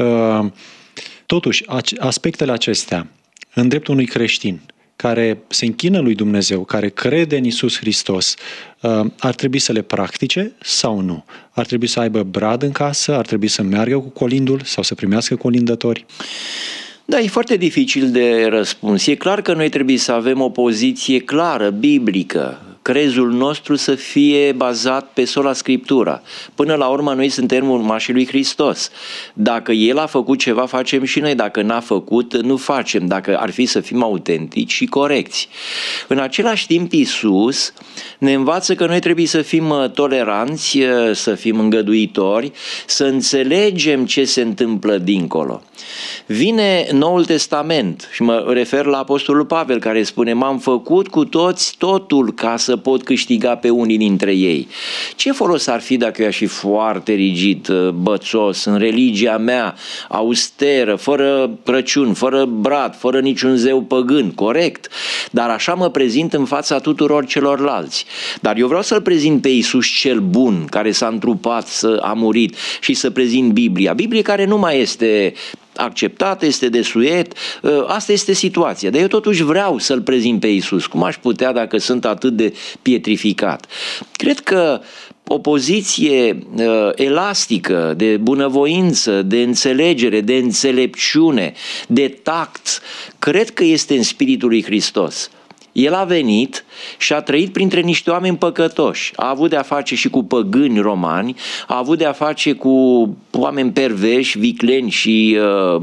Totuși, aspectele acestea, în dreptul unui creștin, care se închină lui Dumnezeu, care crede în Iisus Hristos, ar trebui să le practice sau nu? Ar trebui să aibă brad în casă? Ar trebui să meargă cu colindul sau să primească colindători? Da, e foarte dificil de răspuns. E clar că noi trebuie să avem o poziție clară, biblică, crezul nostru să fie bazat pe sola Scriptura. Până la urmă noi suntem urmașii lui Hristos. Dacă El a făcut ceva, facem și noi. Dacă n-a făcut, nu facem. Dacă ar fi să fim autentici și corecți. În același timp, Iisus ne învață că noi trebuie să fim toleranți, să fim îngăduitori, să înțelegem ce se întâmplă dincolo. Vine Noul Testament și mă refer la Apostolul Pavel, care spune: m-am făcut cu toți totul ca să pot câștiga pe unii dintre ei. Ce folos ar fi dacă eu aș fi foarte rigid, bățos, în religia mea, austeră, fără Crăciun, fără brad, fără niciun zeu păgân, corect, dar așa mă prezint în fața tuturor celorlalți. Dar eu vreau să-L prezint pe Iisus cel bun, care s-a întrupat, a murit, și să prezint Biblia. Biblie care nu mai este acceptată, este desuet, asta este situația. Dar eu totuși vreau să-L prezint pe Iisus. Cum aș putea dacă sunt atât de pietrificat? Cred că o poziție elastică, de bunăvoință, de înțelegere, de înțelepciune, de tact, cred că este în spiritul lui Hristos. El a venit și a trăit printre niște oameni păcătoși. A avut de-a face și cu păgâni romani, a avut de-a face cu oameni perverși, vicleni și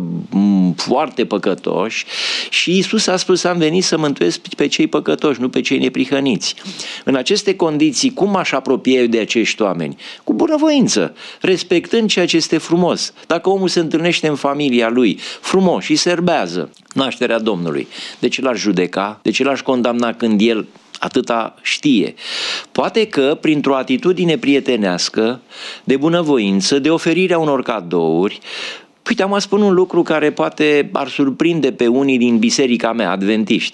foarte păcătoși, și Iisus a spus: am venit să mântuiesc pe cei păcătoși, nu pe cei neprihăniți. În aceste condiții, cum aș apropia eu de acești oameni? Cu bunăvoință, respectând ceea ce este frumos. Dacă omul se întâlnește în familia lui frumos și serbează nașterea Domnului, de ce l-aș judeca? De ce l-aș condamna când el atâta știe? Poate că printr-o atitudine prietenească, de bunăvoință, de oferirea unor cadouri. Uite, am spun un lucru care poate ar surprinde pe unii din biserica mea, adventiști.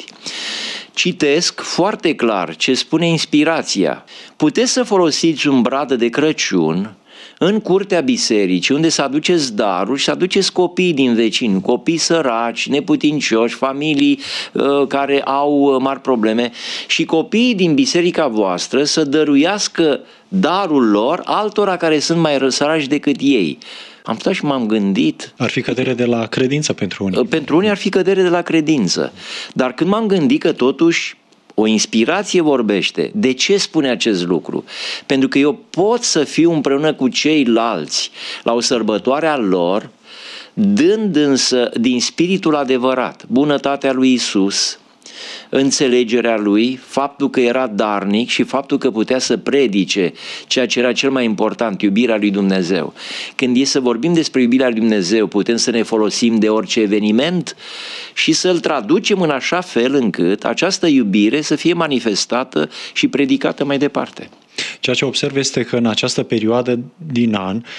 Citesc foarte clar ce spune inspirația. Puteți să folosiți un brad de Crăciun în curtea bisericii, unde să aduceți daruri și să aduceți copii din vecini, copii săraci, neputincioși, familii care au mari probleme, și copiii din biserica voastră să dăruiască darul lor altora care sunt mai săraci decât ei. Am stat și m-am gândit. Ar fi cădere de la credință pentru unii. Pentru unii ar fi cădere de la credință. Dar când m-am gândit că totuși o inspirație vorbește, de ce spune acest lucru? Pentru că eu pot să fiu împreună cu ceilalți la o sărbătoare a lor, dând însă din spiritul adevărat bunătatea lui Iisus, înțelegerea lui, faptul că era darnic și faptul că putea să predice ceea ce era cel mai important, iubirea lui Dumnezeu. Când e să vorbim despre iubirea lui Dumnezeu, putem să ne folosim de orice eveniment și să-l traducem în așa fel încât această iubire să fie manifestată și predicată mai departe. Ceea ce observ este că în această perioadă din an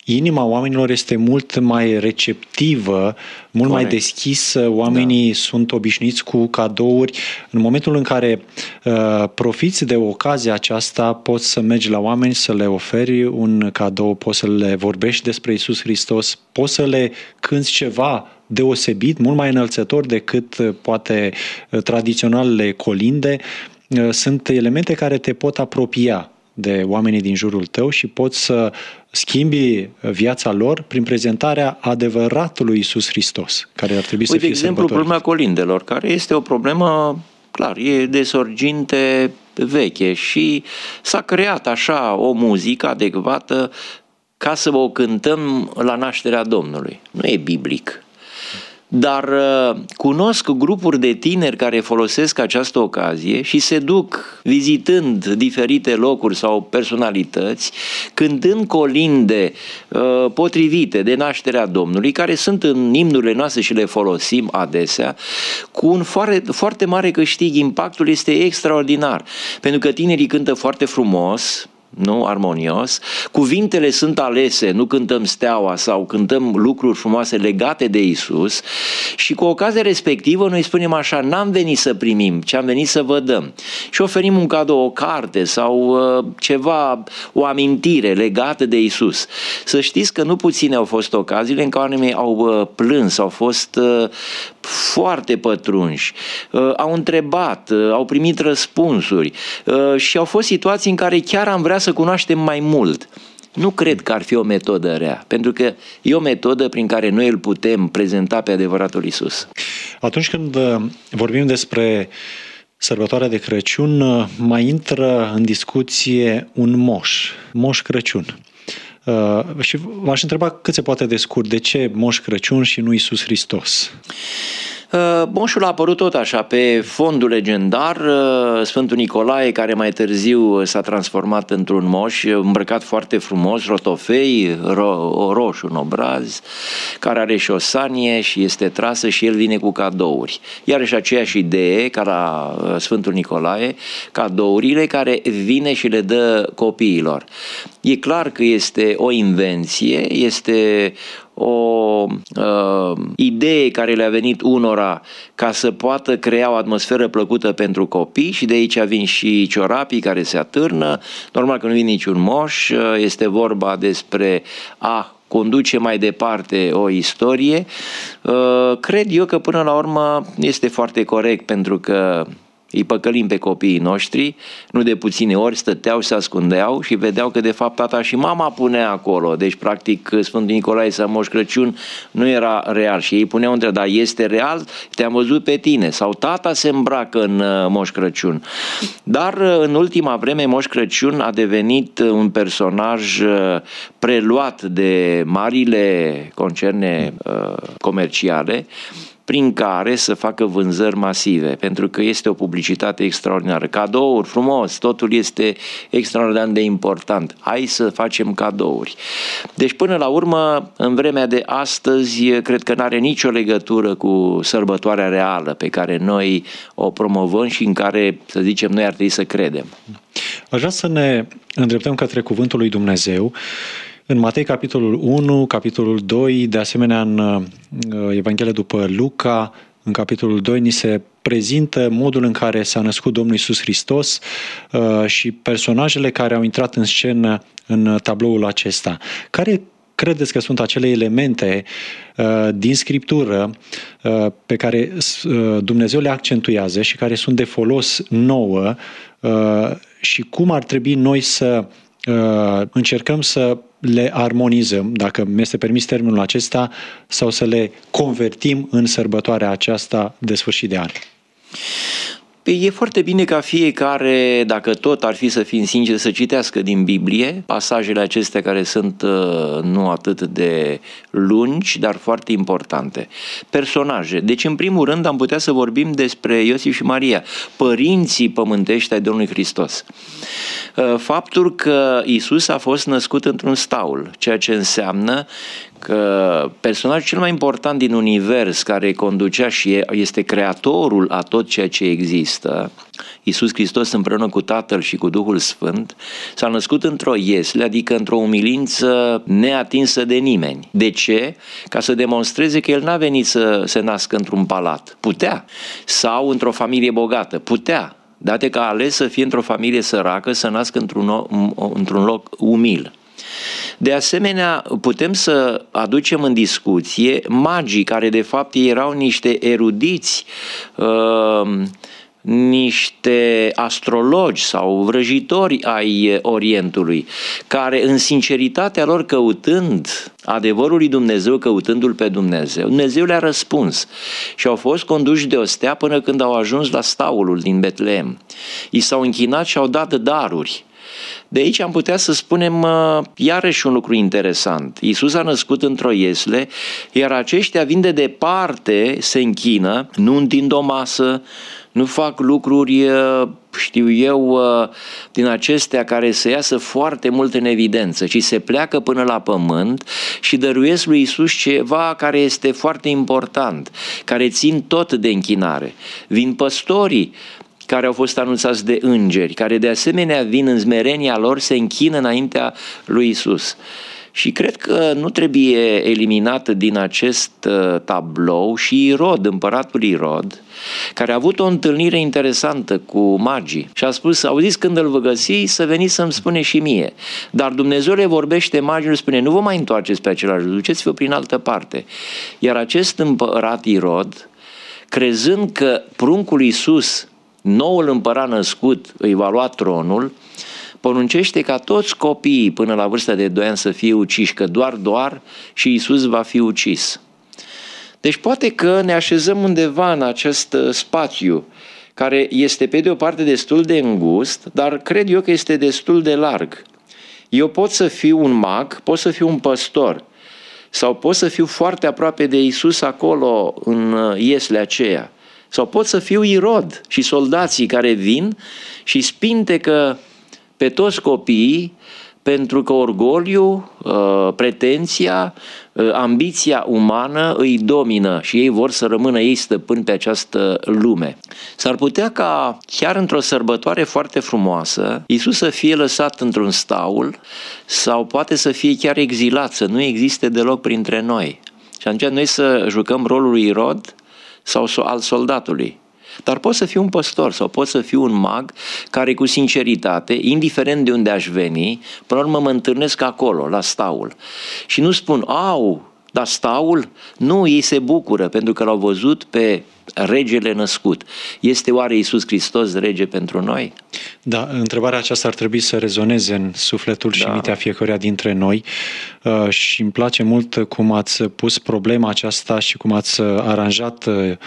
inima oamenilor este mult mai receptivă, mult mai deschisă, oamenii sunt obișnuiți cu cadouri. În momentul în care profiți de ocazia aceasta, poți să mergi la oameni, să le oferi un cadou, poți să le vorbești despre Iisus Hristos, poți să le cânți ceva deosebit, mult mai înălțător decât poate tradiționalele colinde. Sunt elemente care te pot apropia de oamenii din jurul tău și poți să schimbi viața lor prin prezentarea adevăratului Iisus Hristos, care ar trebui să fie de exemplu, problema colindelor, care este o problemă, clar, e de sorginte veche și s-a creat așa o muzică adecvată ca să o cântăm la nașterea Domnului. Nu e biblic. Dar cunosc grupuri de tineri care folosesc această ocazie și se duc vizitând diferite locuri sau personalități, cântând colinde potrivite de nașterea Domnului, care sunt în imnurile noastre și le folosim adesea, cu un foarte mare câștig. Impactul este extraordinar, pentru că tinerii cântă foarte frumos, nu armonios, cuvintele sunt alese, nu cântăm steaua sau cântăm lucruri frumoase legate de Isus și cu ocazia respectivă noi spunem așa: n-am venit să primim, ci am venit să vă dăm. Și oferim un cadou, o carte sau ceva, o amintire legată de Isus. Să știți că nu puține au fost ocaziile în care oamenii au plâns, au fost foarte pătrunși, au întrebat, au primit răspunsuri și au fost situații în care chiar am vrea să cunoaștem mai mult. Nu cred că ar fi o metodă rea, pentru că e o metodă prin care noi îl putem prezenta pe adevăratul Iisus. Atunci când vorbim despre sărbătoarea de Crăciun, mai intră în discuție un Moș Crăciun. Și v-aș întreba cât se poate de scurt, de ce Moș Crăciun și nu Iisus Hristos? Moșul a apărut tot așa, pe fondul legendar, Sfântul Nicolae, care mai târziu s-a transformat într-un moș, îmbrăcat foarte frumos, rotofei, roșu în obraz, care are și o sanie și este trasă și el vine cu cadouri. Iarăși aceeași idee ca la Sfântul Nicolae, cadourile care vine și le dă copiilor. E clar că este o invenție, este o idee care le-a venit unora ca să poată crea o atmosferă plăcută pentru copii și de aici vin și ciorapii care se atârnă. Normal că nu vine niciun moș, este vorba despre a conduce mai departe o istorie. Cred eu că până la urmă este foarte corect, pentru că îi păcălim pe copiii noștri, nu de puține ori stăteau și se ascundeau și vedeau că de fapt tata și mama punea acolo. Deci practic Sfântul Nicolae sau Moș Crăciun nu era real și ei puneau întrebarea: dar este real? Te-am văzut pe tine. Sau tata se îmbracă în Moș Crăciun. Dar în ultima vreme Moș Crăciun a devenit un personaj preluat de marile concerne comerciale, prin care să facă vânzări masive, pentru că este o publicitate extraordinară. Cadouri, frumos, totul este extraordinar de important. Hai să facem cadouri. Deci, până la urmă, în vremea de astăzi, cred că nu are nicio legătură cu sărbătoarea reală pe care noi o promovăm și în care, să zicem, noi ar trebui să credem. Aș vrea să ne îndreptăm către Cuvântul lui Dumnezeu. În Matei, capitolul 1, capitolul 2, de asemenea în Evanghelia după Luca, în capitolul 2, ni se prezintă modul în care s-a născut Domnul Iisus Hristos și personajele care au intrat în scenă în tabloul acesta. Care credeți că sunt acele elemente din Scriptură pe care Dumnezeu le accentuează și care sunt de folos nouă și cum ar trebui noi să încercăm să le armonizăm, dacă mi-este permis termenul acesta, sau să le convertim în sărbătoarea aceasta de sfârșit de an? E foarte bine ca fiecare, dacă tot ar fi să fim sinceri, să citească din Biblie pasajele acestea care sunt nu atât de lungi, dar foarte importante. Personaje. Deci, în primul rând, am putea să vorbim despre Iosif și Maria, părinții pământești ai Domnului Hristos. Faptul că Iisus a fost născut într-un staul, ceea ce înseamnă că personajul cel mai important din univers, care conducea și este creatorul a tot ceea ce există, Iisus Hristos împreună cu Tatăl și cu Duhul Sfânt, s-a născut într-o iesle, adică într-o umilință neatinsă de nimeni. De ce? Ca să demonstreze că El n-a venit să se nască într-un palat. Putea. Sau într-o familie bogată. Putea. Date că a ales să fie într-o familie săracă, să nască într-un loc umil. De asemenea, putem să aducem în discuție magii, care de fapt erau niște erudiți, niște astrologi sau vrăjitori ai Orientului, care în sinceritatea lor, căutând adevărul lui Dumnezeu, căutându-L pe Dumnezeu, Dumnezeu le-a răspuns și au fost conduși de o stea până când au ajuns la staulul din Betlehem. I s-au închinat și au dat daruri. De aici am putea să spunem iarăși un lucru interesant. Iisus a născut într-o iesle, iar aceștia vin de departe, se închină, nu întind o masă, nu fac lucruri, știu eu, din acestea care să iasă foarte mult în evidență, ci se pleacă până la pământ și dăruiesc lui Iisus ceva care este foarte important, care țin tot de închinare. Vin păstorii care au fost anunțați de îngeri, care de asemenea vin în smerenia lor, se închină înaintea lui Iisus. Și cred că nu trebuie eliminat din acest tablou și Irod, împăratul Irod, care a avut o întâlnire interesantă cu magii și a spus: auziți, când îl vă găsi, să veniți să-mi spune și mie. Dar Dumnezeu le vorbește magilor, spune: nu vă mai întoarceți pe același, duceți-vă prin altă parte. Iar acest împărat Irod, crezând că pruncul Iisus, noul împărat născut, îi va lua tronul, poruncește ca toți copiii până la vârsta de 2 ani să fie uciși, că doar și Iisus va fi ucis. Deci poate că ne așezăm undeva în acest spațiu, care este pe de o parte destul de îngust, dar cred eu că este destul de larg. Eu pot să fiu un mag, pot să fiu un păstor, sau pot să fiu foarte aproape de Iisus acolo în ieslea aceea. Sau pot să fiu Irod și soldații care vin și spintecă pe toți copiii, pentru că orgoliu, pretenția, ambiția umană îi domină și ei vor să rămână ei stăpâni pe această lume. S-ar putea ca chiar într-o sărbătoare foarte frumoasă Iisus să fie lăsat într-un staul sau poate să fie chiar exilat, să nu existe deloc printre noi. Și atunci noi să jucăm rolul lui Irod sau al soldatului. Dar pot să fiu un păstor sau pot să fiu un mag care cu sinceritate, indiferent de unde aș veni, până la urmă mă întâlnesc acolo, la staul. Și nu spun: au, dar staul? Nu, ei se bucură pentru că l-au văzut pe regele născut. Este oare Iisus Hristos rege pentru noi? Da, întrebarea aceasta ar trebui să rezoneze în sufletul și mintea fiecăruia dintre noi și îmi place mult cum ați pus problema aceasta și cum ați aranjat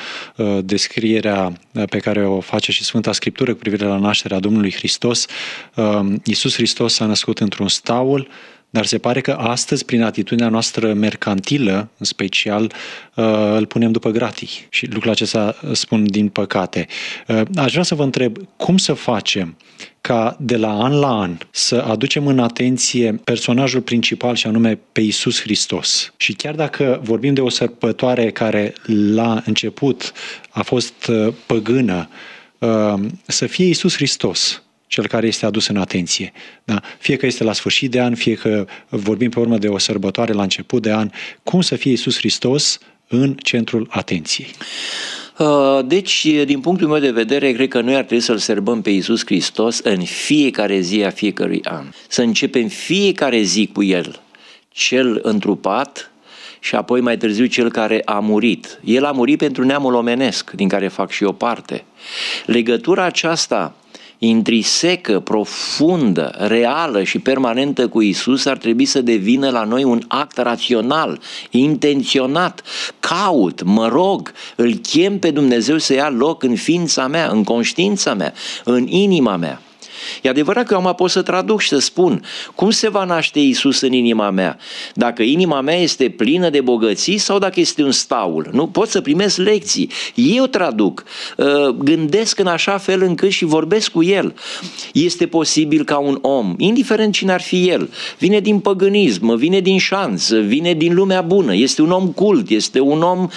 descrierea pe care o face și Sfânta Scriptură cu privire la nașterea Domnului Hristos. Iisus Hristos s-a născut într-un staul, dar se pare că astăzi, prin atitudinea noastră mercantilă, în special, îl punem după gratii. Și lucrul acesta spun din păcate. Aș vrea să vă întreb, cum să facem ca de la an să aducem în atenție personajul principal și anume pe Iisus Hristos? Și chiar dacă vorbim de o sărbătoare care la început a fost păgână, să fie Iisus Hristos cel care este adus în atenție. Da? Fie că este la sfârșit de an, fie că vorbim pe urmă de o sărbătoare la început de an, cum să fie Iisus Hristos în centrul atenției? Deci, din punctul meu de vedere, cred că noi ar trebui să-L sărbăm pe Iisus Hristos în fiecare zi a fiecărui an. Să începem fiecare zi cu El, Cel întrupat și apoi mai târziu Cel care a murit. El a murit pentru neamul omenesc, din care fac și eu parte. Legătura aceasta intrisecă, profundă, reală și permanentă cu Iisus ar trebui să devină la noi un act rațional, intenționat. Caut, mă rog, îl chem pe Dumnezeu să ia loc în ființa mea, în conștiința mea, în inima mea. E adevărat că eu pot să traduc și să spun cum se va naște Iisus în inima mea. Dacă inima mea este plină de bogății sau dacă este un staul. Nu pot să primesc lecții. Eu traduc, gândesc în așa fel încât și vorbesc cu el. Este posibil ca un om, indiferent cine ar fi el, vine din păgânism, vine din șanț, vine din lumea bună, este un om cult, este un om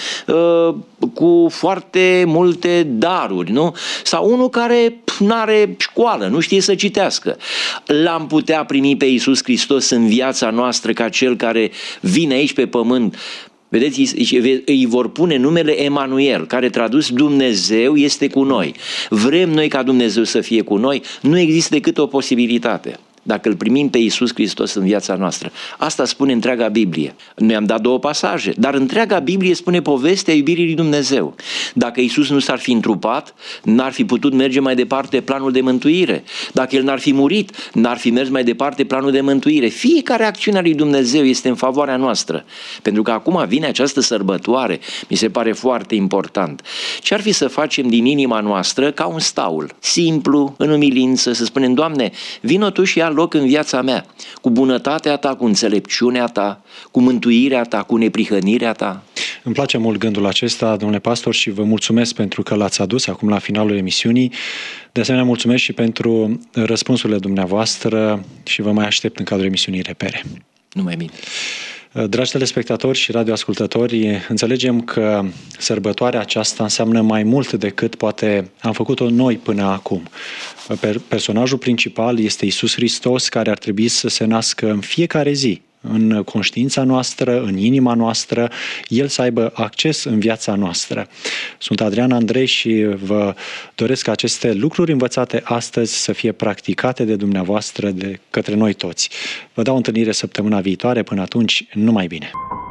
cu foarte multe daruri, nu? Sau unul care n-are școală, nu știe să citească. L-am putea primi pe Iisus Hristos în viața noastră ca cel care vine aici pe pământ. Vedeți, îi vor pune numele Emanuel, care tradus Dumnezeu este cu noi. Vrem noi ca Dumnezeu să fie cu noi? Nu există decât o posibilitate. Dacă îl primim pe Iisus Hristos în viața noastră. Asta spune întreaga Biblie. Noi am dat 2 pasaje, dar întreaga Biblie spune povestea iubirii lui Dumnezeu. Dacă Iisus nu s-ar fi întrupat, n-ar fi putut merge mai departe planul de mântuire. Dacă El n-ar fi murit, n-ar fi mers mai departe planul de mântuire. Fiecare acțiune a lui Dumnezeu este în favoarea noastră. Pentru că acum vine această sărbătoare, mi se pare foarte important. Ce ar fi să facem din inima noastră ca un staul, simplu, în umilință, să spunem, Doamne, vino Tu și ia loc în viața mea, cu bunătatea Ta, cu înțelepciunea Ta, cu mântuirea Ta, cu neprihănirea Ta. Îmi place mult gândul acesta, domnule pastor, și vă mulțumesc pentru că l-ați adus acum la finalul emisiunii. De asemenea, mulțumesc și pentru răspunsurile dumneavoastră și vă mai aștept în cadrul emisiunii Repere. Numai bine. Dragi telespectatori și radioascultători, înțelegem că sărbătoarea aceasta înseamnă mai mult decât poate am făcut-o noi până acum. Personajul principal este Iisus Hristos, care ar trebui să se nască în fiecare zi, în conștiința noastră, în inima noastră, El să aibă acces în viața noastră. Sunt Adrian Andrei și vă doresc ca aceste lucruri învățate astăzi să fie practicate de dumneavoastră, de către noi toți. Vă dau o întâlnire săptămâna viitoare, până atunci, numai bine!